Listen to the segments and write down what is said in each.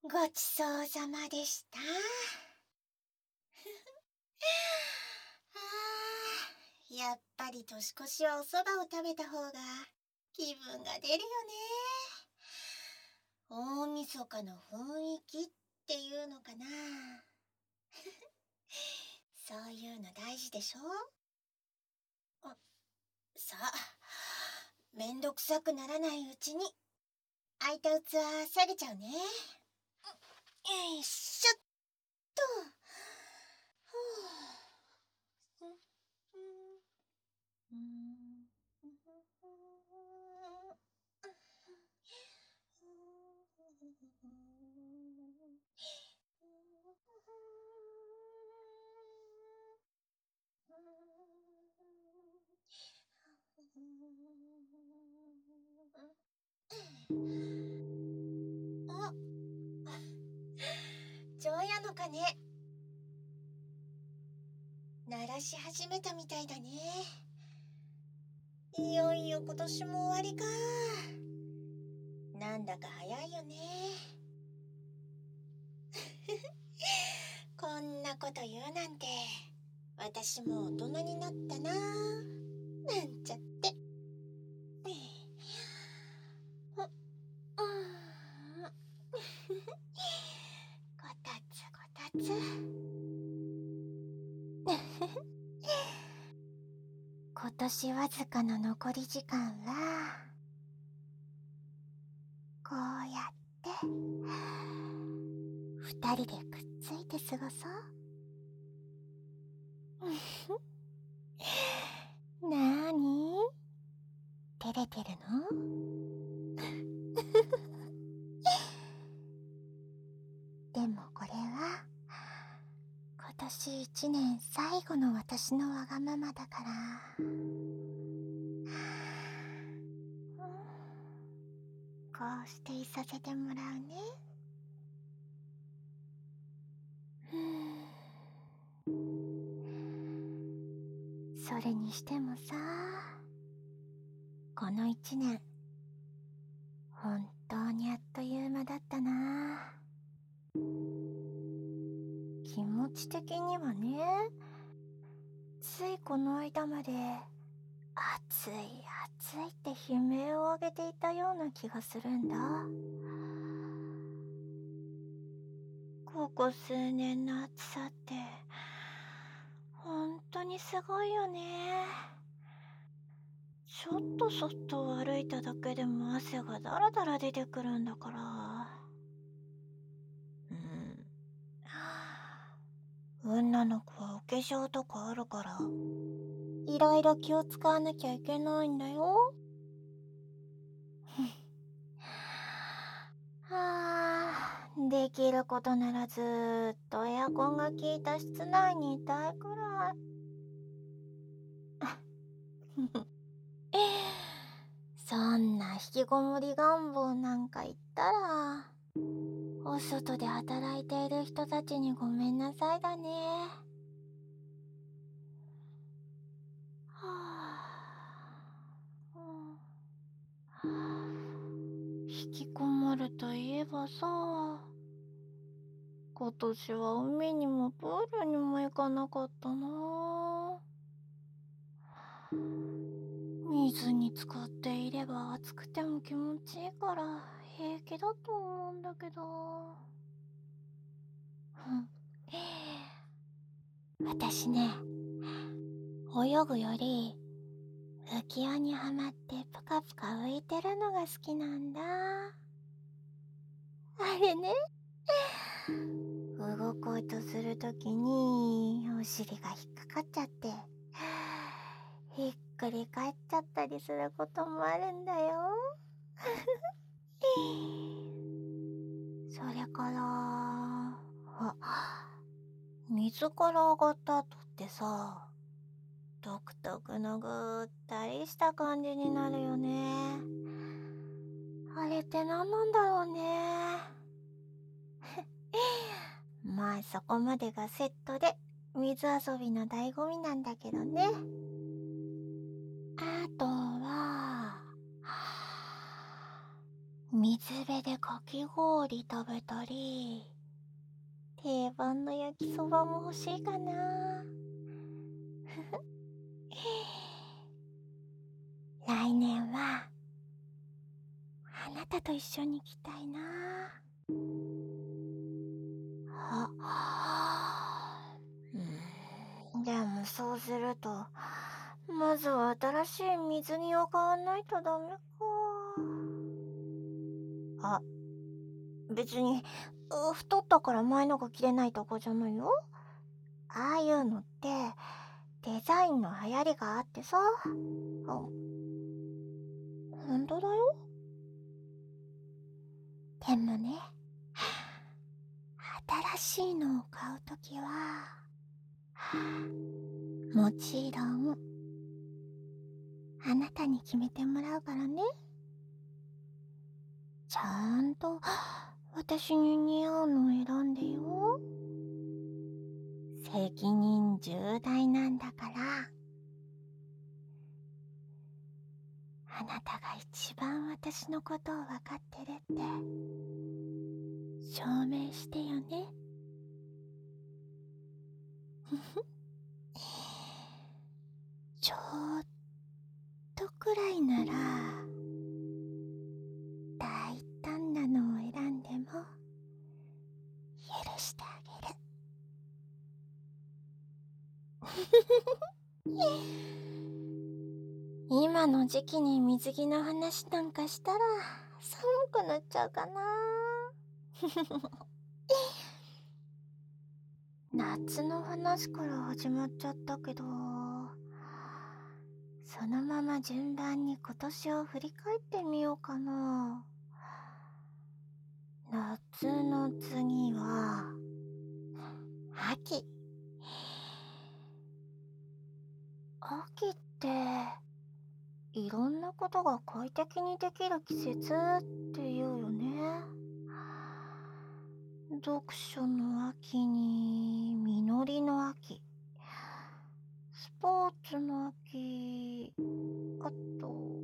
ごちそうさまでした。やっぱり年越しはお蕎麦を食べた方が気分が出るよね。大晦日の雰囲気っていうのかな。そういうの大事でしょ。さあ、めんどくさくならないうちに空いた器下げちゃうね。よいしょっと。あ、除夜の鐘鳴らし始めたみたいだね。いよいよ今年も終わりか。なんだか早いよね。こんなこと言うなんて、私も大人になったな、なんちゃって。こたつこたつ。今年わずかの残り時間はこうやって二人でくっついて過ごそう。なーに？照れてるの？でもこれは今年一年最後の私のわがままだから、こうしていさせてもらうね。それにしてもさ、この一年本当にあっという間だったな。気持ち的にはね、ついこの間まで暑い暑いって悲鳴を上げていたような気がするんだ。ここ数年の暑さって本当にすごいよね。ちょっと外を歩いただけでも汗がだらだら出てくるんだから。女の子はお化粧とかあるからいろいろ気を使わなきゃいけないんだよ。できることならずーっとエアコンが効いた室内にいたいくらい。そんな引きこもり願望なんか言ったら、お外で働いている人たちにごめんなさいだね。引きこもるといえばさ、今年は海にもプールにも行かなかったな。水に浸かっていれば暑くても気持ちいいから平気だと思うんだけど。私ね、泳ぐより浮き輪にはまってぷかぷか浮いてるのが好きなんだ。あれね、動こうとするときにお尻が引っかかっちゃってひっくり返っちゃったりすることもあるんだよ。それから水から上がった後ってさ、独特のぐったりした感じになるよね。あれって何なんだろうね。まあそこまでがセットで水遊びの醍醐味なんだけどね。あとは水辺でかき氷食べたり、定番の焼きそばも欲しいかな。来年はあなたと一緒に行きたいな。でもそうすると、まずは新しい水着を買わないとダメか。あ、別に、太ったから前のが着れないとかじゃないよ。ああいうのって、デザインの流行りがあってさ。ほんとだよ。でもね、新しいのを買うときは、もちろん、あなたに決めてもらうからね。ちゃんと、私に似合うのを選んでよ。責任重大なんだから、あなたが一番私のことを分かってるって証明してよね。ちょっとくらいなら大胆なのを選んでも許してあげる。今の時期に水着の話なんかしたら寒くなっちゃうかな。夏の話から始まっちゃったけど、そのまま順番に今年を振り返ってみようかな。夏の次は秋。秋っていろんなことが快適にできる季節って言うよね。読書の秋に実りの秋、スポーツの秋、あと、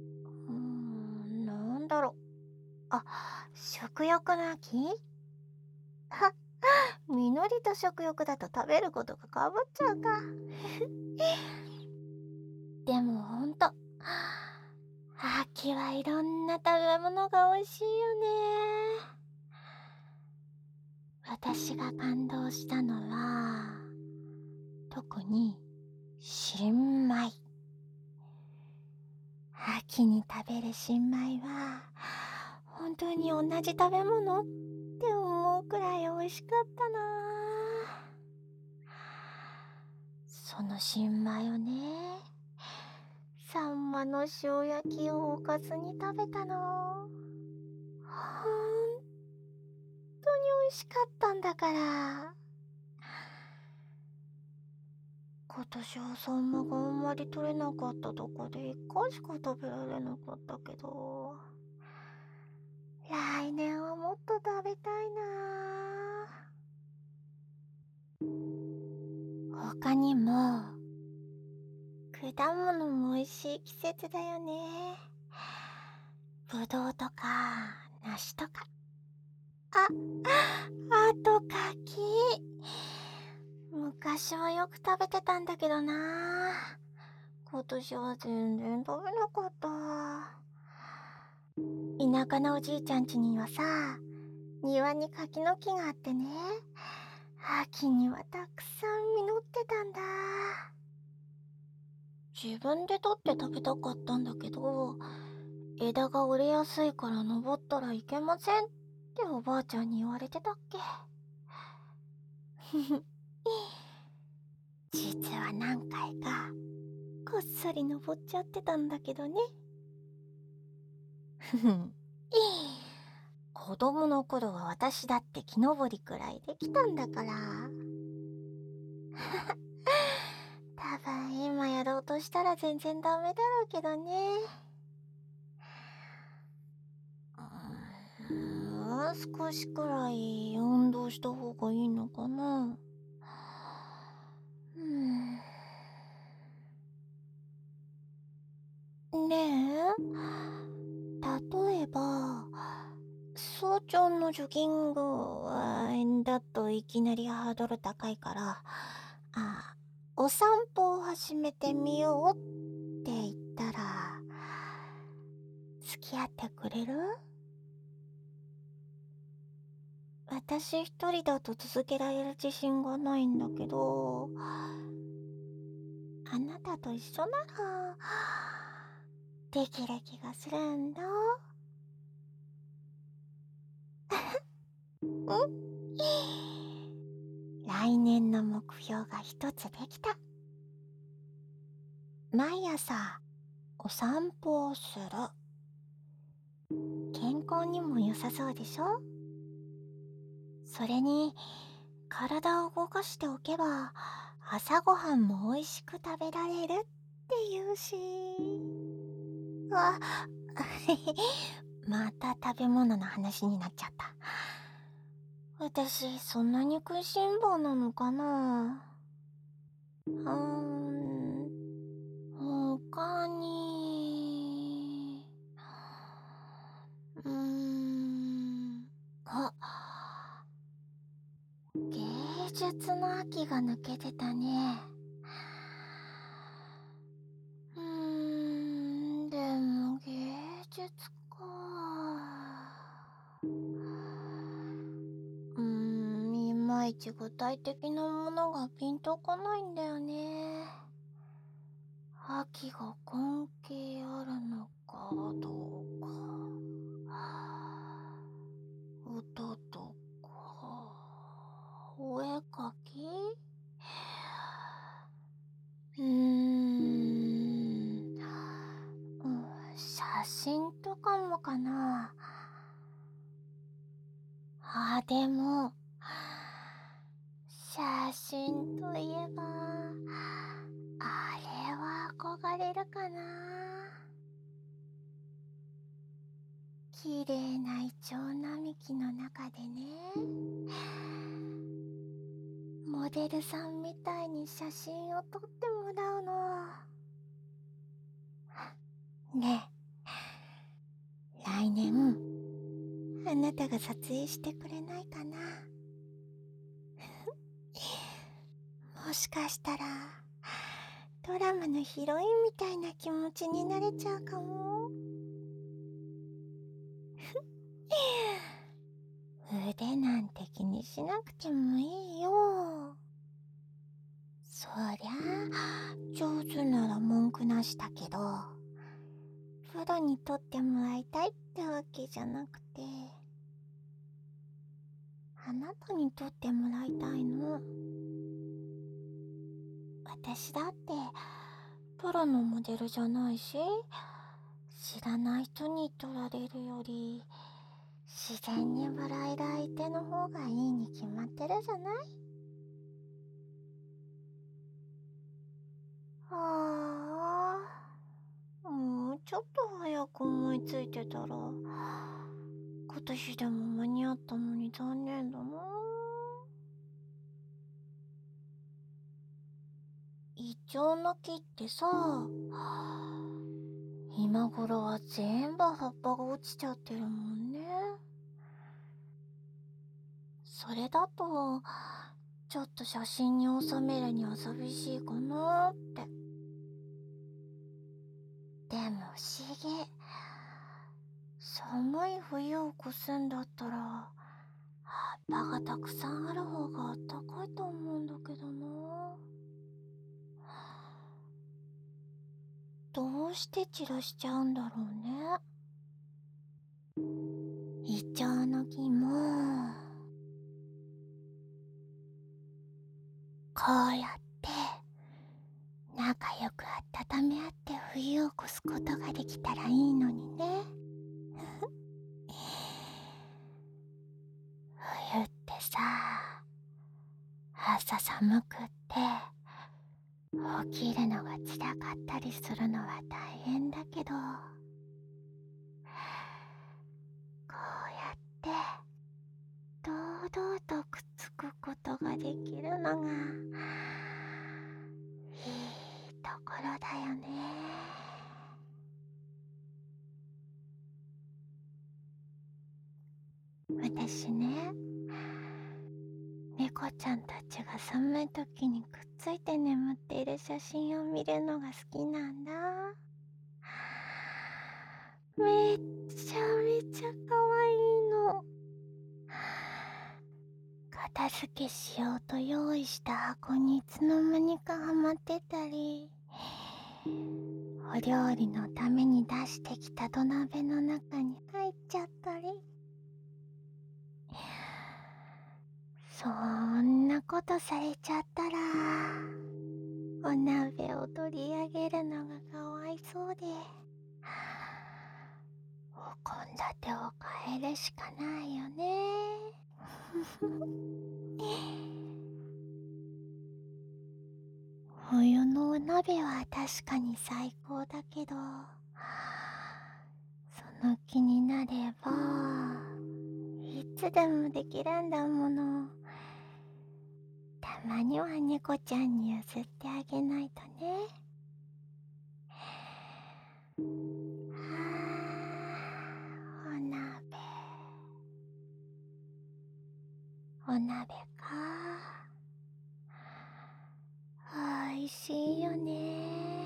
なんだろう。あ、食欲の秋。は、実りと食欲だと食べることがかぶっちゃうか。でもほんと、秋はいろんな食べ物が美味しいよね。私が感動したのは、特に新米。秋に食べる新米は、本当に同じ食べ物って思うくらい美味しかったな。その新米をね、サンマの塩焼きをおかずに食べたの。ほんとに美味しかったんだから。今年はサンマがあんまり取れなかったとこで1回しか食べられなかったけど、来年はもっと食べたいな。他にも果物も美味しい季節だよね。ぶどうとか梨とか、あと柿。昔はよく食べてたんだけどな。今年は全然食べなかった。田舎のおじいちゃん家にはさ、庭に柿の木があってね、秋にはたくさん実ってたんだ。自分で取って食べたかったんだけど、枝が折れやすいから登ったらいけませんっておばあちゃんに言われてたっけ。実は何回かこっそり登っちゃってたんだけどね。子供の頃は私だって木登りくらいできたんだから。多分今やろうとしたら全然ダメだろうけどね。もう少しくらい運動した方がいいのかな。ねえ、例えば早朝のジョギングだといきなりハードル高いから、お散歩を始めてみようって言ったら、付き合ってくれる？私一人だと続けられる自信がないんだけど、あなたと一緒なら、できる気がするんだ。来年の目標が一つできた。毎朝、お散歩をする。健康にも良さそうでしょ？それに、体を動かしておけば、朝ごはんも美味しく食べられるっていうし。あ、また食べ物の話になっちゃった。私、そんなに食いしん坊なのかな？他に、うーん、あ、芸術の秋が抜けてたね。でも芸術か。いまいち具体的なものがピンとこないんだよね。秋が関係あるのかどうか。歌とか、お絵かき？うーん、写真とかもかな。でも、写真といえば、あれは憧れるかな。綺麗なイチョウ並木の中でね、モデルさんみたいに写真を撮ってもらうの。ねえ、来年、あなたが撮影してくれないかな。もしかしたら、ドラマのヒロインみたいな気持ちになれちゃうかも。腕なんて気にしなくてもいいよ。そりゃあ、上手なら文句なしだけど、プロに撮ってもらいたいってわけじゃなくて、あなたに撮ってもらいたいの。私だって、プロのモデルじゃないし、知らない人に撮られるより、自然に笑える相手の方がいいに決まってるじゃない？あもうちょっと早く思いついてたら、今年でも間に合ったのに残念だな。イチョウの木ってさ、今頃は全部葉っぱが落ちちゃってるもんね。それだと、ちょっと写真に収めるには寂しいかなって。でも不思議。寒い冬を越すんだったら、葉っぱがたくさんある方があったかいと思うんだけどな。どうして散らしちゃうんだろうね。イチョウの木も、こうやって仲良く温め合って冬を越すことができたらいいのにね。冬ってさ、朝寒くって起きるのが辛かったりするのは大変だけど、こうやって堂々とくっつくことができるのがいいところだよね。 私ね、猫ちゃんたちが寒い時にくっついて眠っている写真を見るのが好きなんだ。めっちゃめちゃ可愛いの。片付けしようと用意した箱にいつの間にかはまってたり、お料理のために出してきた土鍋の中に入っちゃったり、そんなことされちゃったら、お鍋を取り上げるのがかわいそうで、お献立を変えるしかないよね。冬のお鍋は確かに最高だけど、その気になればいつでもできるんだもの。たまには猫ちゃんに譲ってあげないとね。お鍋、お鍋か。おいしいよね。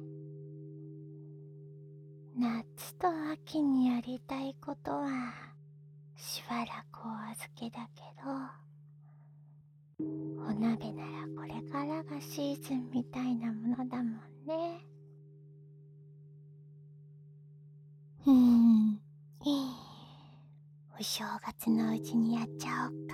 夏と秋にやりたいことはしばらくお預けだけど、お鍋ならこれからがシーズンみたいなものだもんね。いい。お正月のうちにやっちゃおっか。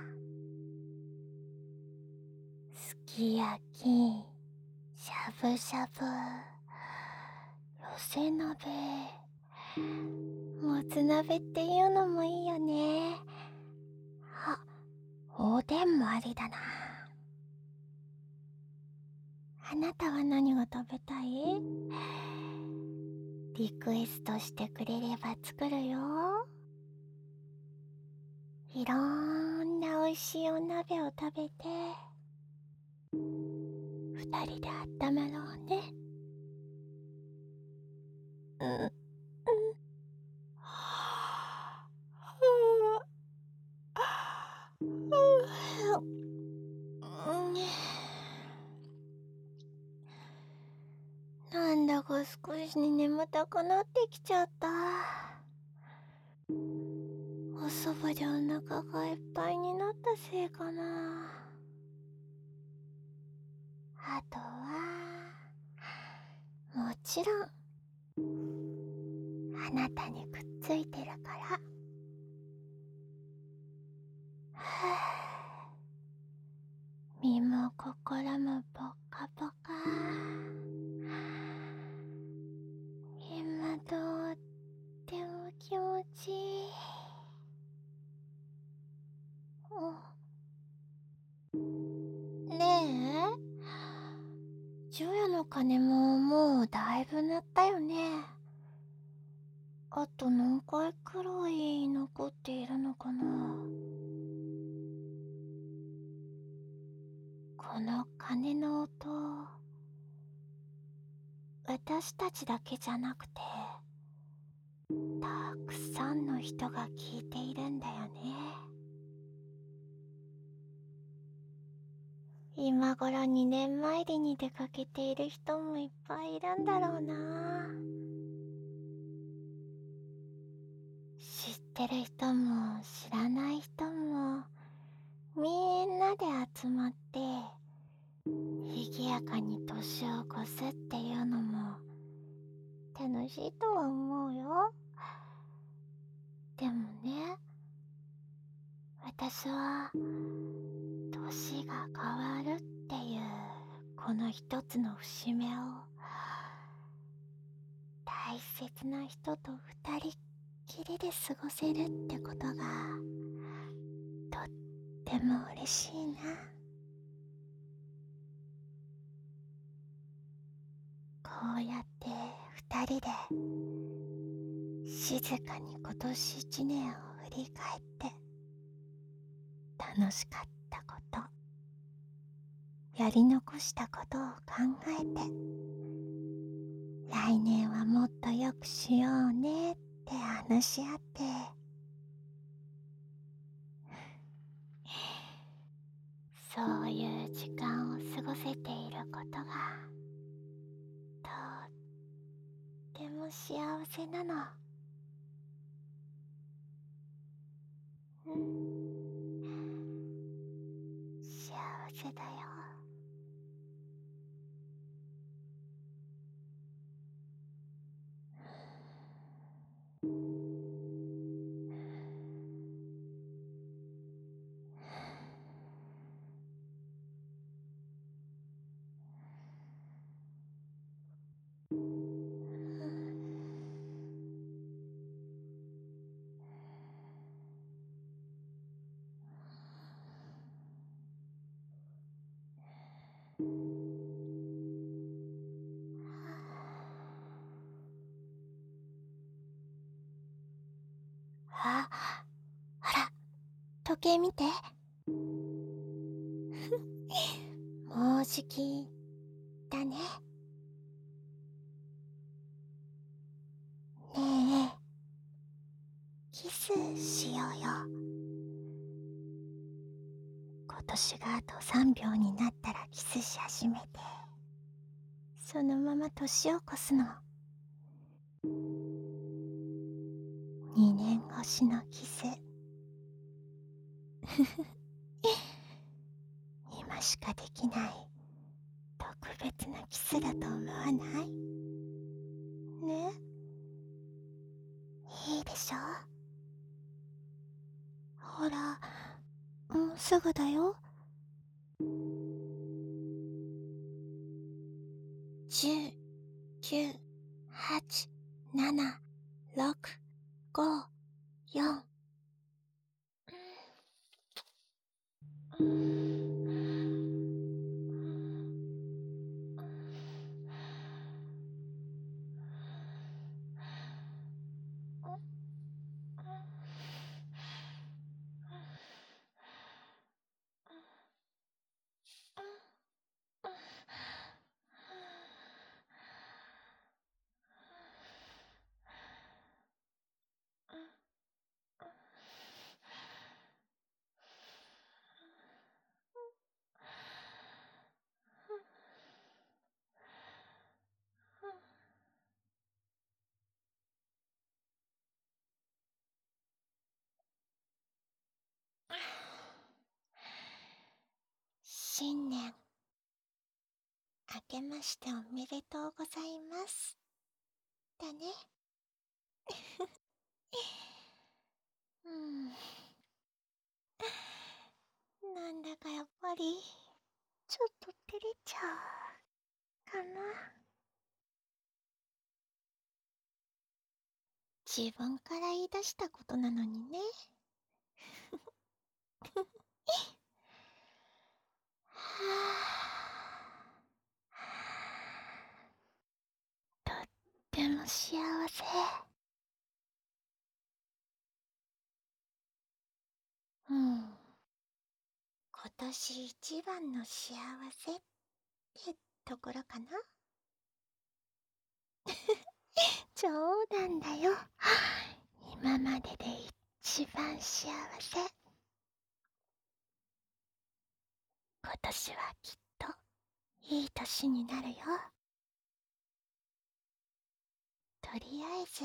すき焼き、しゃぶしゃぶ、寄せ鍋、もつ鍋っていうのもいいよね。あ、おでんもありだな。あなたは何が食べたい？リクエストしてくれれば作るよ。いろんなおいしいお鍋を食べて、二人で温まろうね。うん、うん。なんだか少し眠たくなってきちゃった。おそばでお腹がいっぱいになったせいかな。あとは、もちろん、あなたにくっついてるから。はぁ、身も心もポッカポカ。今とっても気持ちいい。ねえ、除夜の鐘ももうだいぶ鳴ったよね。あと何回くらい残っているのかな。この鐘の音、私たちだけじゃなくて、たくさんの人が聞いているんだよね。今頃2年参りに出かけている人もいっぱいいるんだろうな。知ってる人も知らない人もみんなで集まって賑やかに年を越すっていうのも楽しいとは思うよ。でもね、私は年が変わるっていうこの一つの節目を大切な人と二人っきりで過ごせるってことがとっても嬉しいな。こうやって二人で静かに今年一年を振り返って楽しかったこと、やり残したことを考えて、来年はもっと良くしようねって話し合ってても幸せなの。うん、幸せだよ。あ、ほら、時計見て。もうじきだね。ねえ、キスしようよ。今年があと3秒になったらキスし始めて、そのまま年を越すの。2年越しのキス。今しかできない特別なキスだと思わない？ね、いいでしょ？ほら、もうすぐだよ。10、9、8、7、6、5、4。うん。新年明けましておめでとうございますだね。うん、なんだかやっぱりちょっと照れちゃうかな。自分から言い出したことなのにね。はあ、とっても幸せ。うん、今年一番の幸せってところかな。冗談だよ。今までで一番幸せ。今年はきっといい年になるよ。とりあえず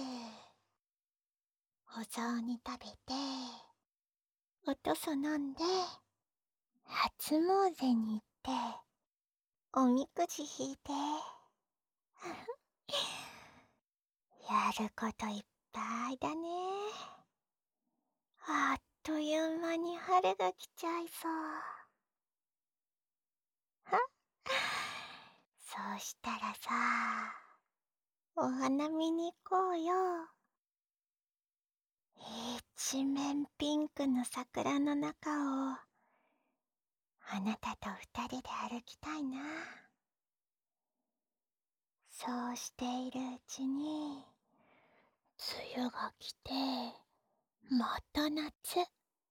お雑煮食べて、おとそ飲んで、初詣に行って、おみくじ引いて。やることいっぱいだね。あっという間に春が来ちゃいそう。はそうしたらさ、お花見に行こうよ。一面ピンクの桜の中をあなたと二人で歩きたいな。そうしているうちに梅雨が来て、また夏。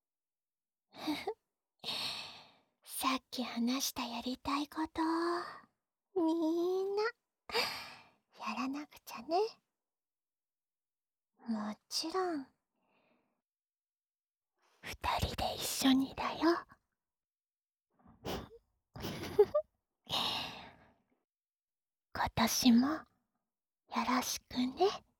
さっき話したやりたいことみんなやらなくちゃね。もちろん二人で一緒にだよ。今年もよろしくね。